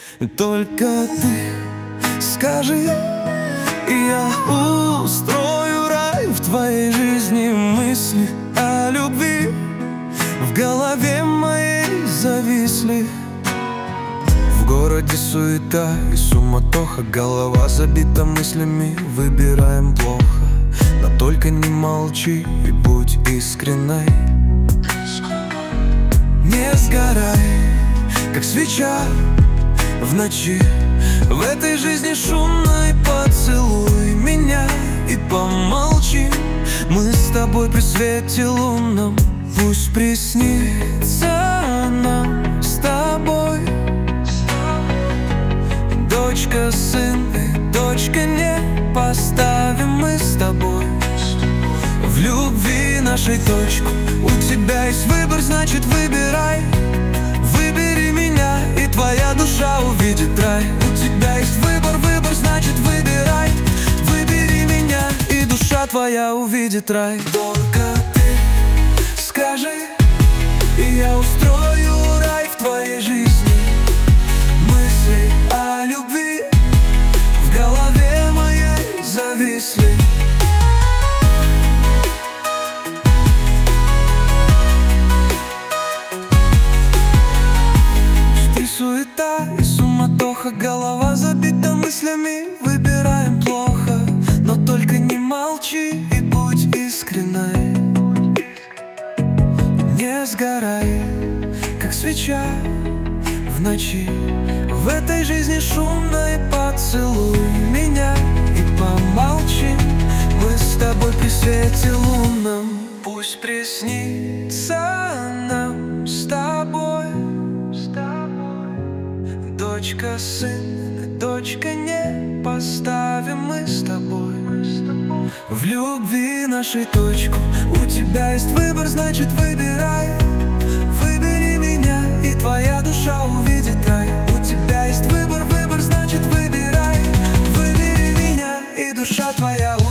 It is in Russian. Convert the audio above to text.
Только ты скажи, и я устрою рай. В твоей жизни мысли о любви в голове моей зависли. В городе суета и суматоха, голова забита мыслями, выбираем плохо. Но только не молчи и будь искренной. Не сгорай, как свеча в ночи. В этой жизни шумной поцелуй меня и помолчи. Мы с тобой при свете лунном, пусть приснится нам с тобой. Дочка, сын и дочка, не поставим мы с тобой в любви нашей точку. У тебя есть выбор, значит выбирай. Выбери меня, и твоя душа увидит рай. У тебя есть выбор, значит выбирай. Выбери меня, и душа твоя увидит рай. Только ты скажи, и я устрою рай в твоей жизни. Мысли о любви в голове моей зависли. Суета и суматоха, голова забита мыслями, выбираем плохо. Но только не молчи и будь искренной. Не сгорай, как свеча в ночи. В этой жизни шумной поцелуй меня и помолчи. Мы с тобой при свете лунном, пусть приснится нам с тобой. Дочка, сын, дочка, не поставим мы с тобой в любви нашей точку. У тебя есть выбор, значит выбирай. Выбери меня, и твоя душа увидит рай. У тебя есть выбор, значит выбирай. Выбери меня, и душа твоя увидит рай.